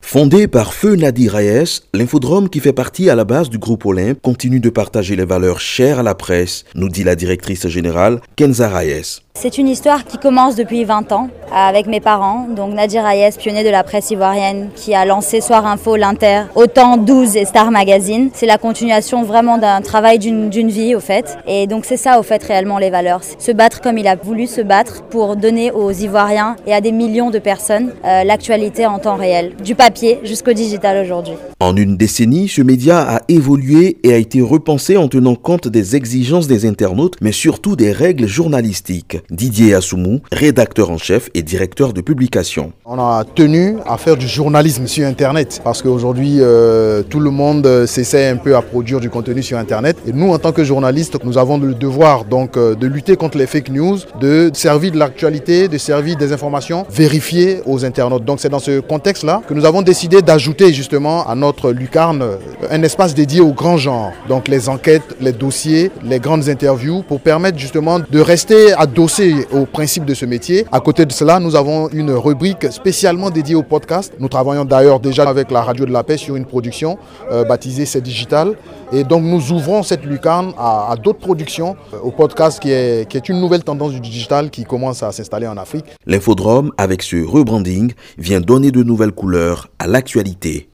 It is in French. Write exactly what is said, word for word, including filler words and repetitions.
Fondé par Feu Nadir Reyes, l'Infodrome, qui fait partie à la base du groupe Olympe, continue de partager les valeurs chères à la presse, nous dit la directrice générale Kenza Reyes. C'est une histoire qui commence depuis vingt ans avec mes parents. Donc Nadir Reyes, pionnier de la presse ivoirienne, qui a lancé Soir Info, l'Inter, Autant, douze et Star Magazine. C'est la continuation vraiment d'un travail d'une, d'une vie au fait. Et donc c'est ça au fait réellement les valeurs. Se battre comme il a voulu se battre pour donner aux Ivoiriens et à des millions de personnes euh, l'actualité en temps réel. Du papier jusqu'au digital aujourd'hui. En une décennie, ce média a évolué et a été repensé en tenant compte des exigences des internautes, mais surtout des règles journalistiques. Didier Assoumou, rédacteur en chef et directeur de publication. On a tenu à faire du journalisme sur Internet parce qu'aujourd'hui, euh, tout le monde s'essaie un peu à produire du contenu sur Internet. Et nous, en tant que journalistes, nous avons le devoir donc euh, de lutter contre les fake news, de servir de l'actualité, de servir des informations vérifiées aux internautes. Donc c'est dans ce contexte-là que nous avons décidé d'ajouter justement à notre lucarne un espace dédié au grand genre. Donc les enquêtes, les dossiers, les grandes interviews pour permettre justement de rester adossés au principe de ce métier. À côté de cela, nous avons une rubrique spécialement dédiée au podcast. Nous travaillons d'ailleurs déjà avec la Radio de la Paix sur une production euh, baptisée C'est Digital. Et donc nous ouvrons cette lucarne à, à d'autres productions, euh, au podcast qui est, qui est une nouvelle tendance du digital qui commence à s'installer en Afrique. L'Infodrome, avec ce rebranding, vient donner de nouvelles couleurs à l'actualité.